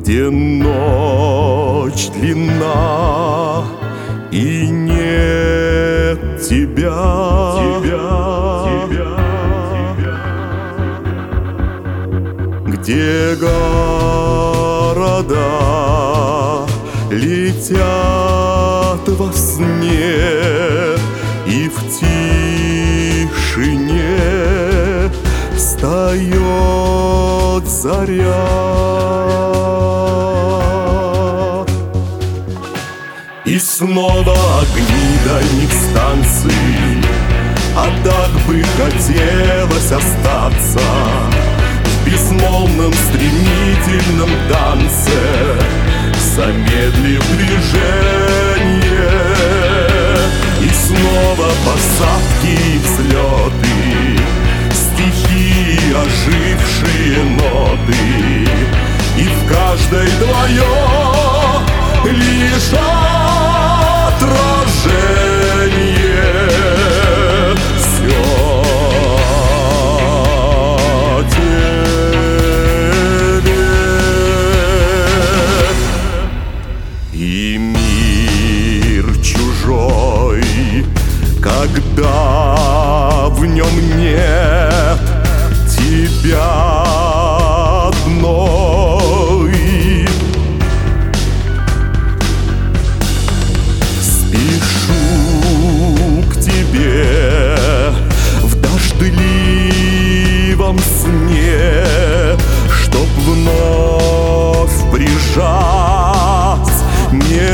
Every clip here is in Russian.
где ночь длинна и нет тебя, где города летят во сне, и в тишине встает заря. И снова огни дальних станций, а так бы хотелось остаться в безмолвном стремительном танце, замедлив движение. И снова посадки и взлеты, стихи, ожившие ноты, и в каждой твое лишь отражение. Все тебе. И мир чужой, когда в нем нет тебя одной. Спешу к тебе в дождливом сне, чтоб вновь прижать, не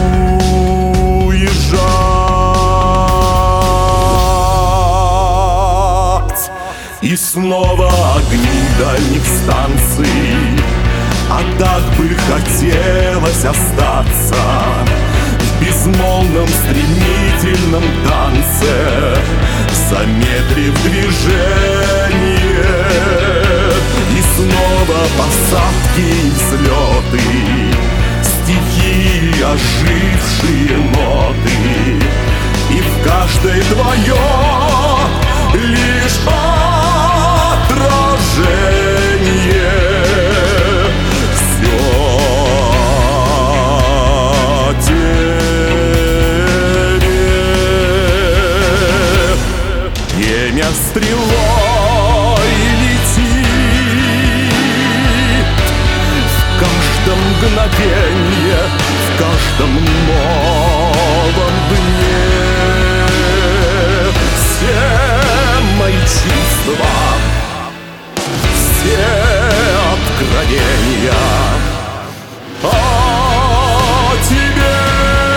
уезжать. И снова огни дальних станций, а так бы хотелось остаться в безмолвном стремительном танце, замедлив движение. И снова посадки и взлеты, стихи, ожившие ноты, и в каждой твое лишь отражение. Все тебе. Время стрелой летит в каждом мгновенье, в каждом новом дне. Все мои чувства, все откровения о тебе.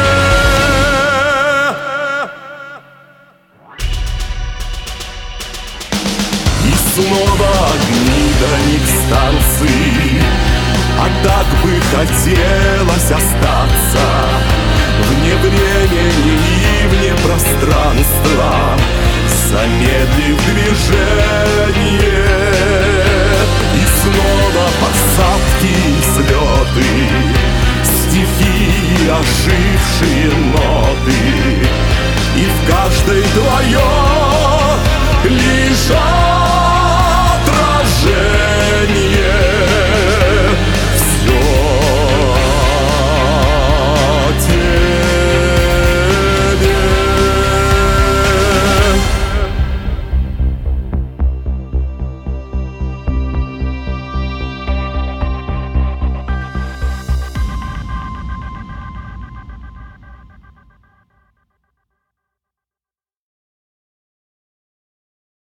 И снова огни дальних станций, а так бы хотелось остаться вне времени и вне пространства, замедлив движение. И снова посадки и взлеты, стихи, ожившие ноты, и в каждой твое лишь